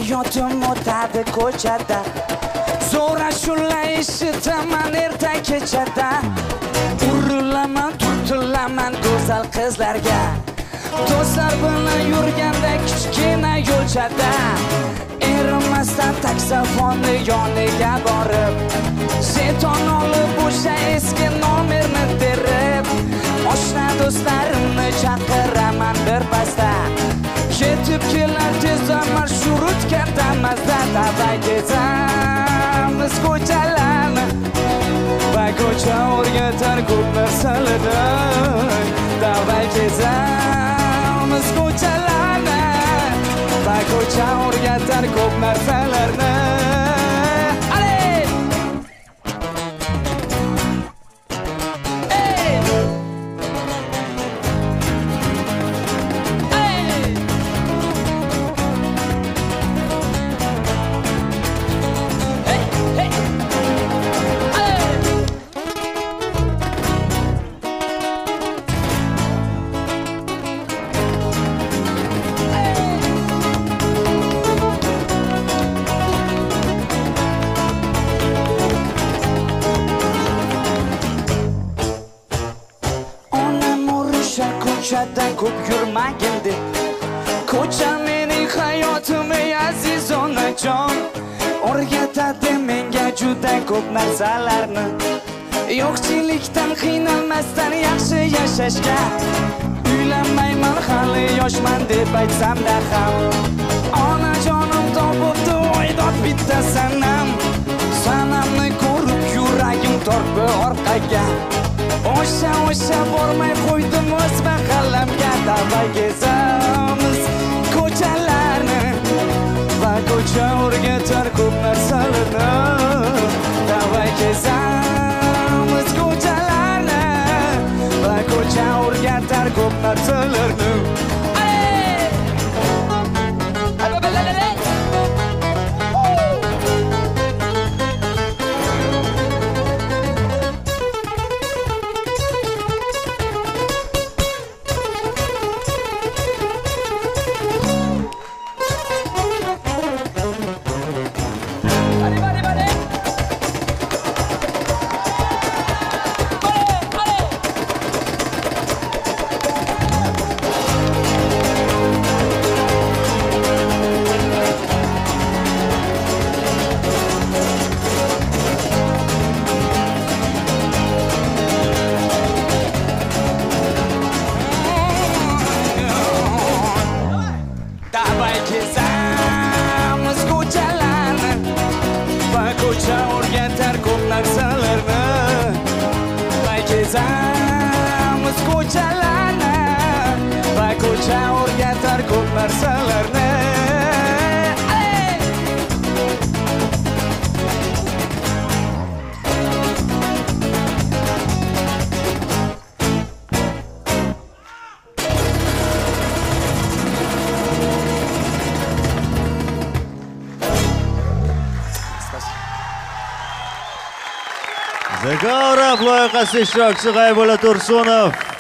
hayotim o'tadi ko'chada, zo'r ashula eshitaman erta kechada. Urilaman, turtilaman go'zal qizlarga, do'stlar bilan yurganda kichkina yo'lchada. Erinmasdan taksafonni yoniga borib, seton olib o'sha eski nomerni terib, oshna do'stlarimni chaqiraman bir pasda. Ketib kelar tezda marshrutga Damas'da. Davay kezamiz ko'chalarni, va ko'cha o'rgatar ko'p narsalarni. Davay kezamiz ko'chalarni, va ko'cha o'rgatar ko'p narsalarni. Ko'chadan ko'p yurmagin deb, ko'cha mening hayotim ey aziz onajon. O'rgatadi menga juda ko'p narsalarni, yo'qchilikdan qiynalmasdan yaxshi yashashga. Uylanmayman hali yoshman deb aytsam-da ham, onajonim topibdi o'ydot bitta sanam. Sanamni ko'rib yuragim tortdi orqaga, o'sha bormay qo'ydim o'z mahallamga. Davay kezamiz ko'chalarni, va ko'cha o'rgatar ko'p narsalarni. Davay kezamiz ko'chalarni, va ko'cha o'rgatar ko'p narsalarni. Kezamiz ko'chalarni, va ko'cha o'rgatar ko'p narsalarni. Davay kezamiz ko'chalarni, va ko'cha o'rgatar ko'p narsalarni. Zakora loyihasi ishtirokchisi G'aybulla Tursunov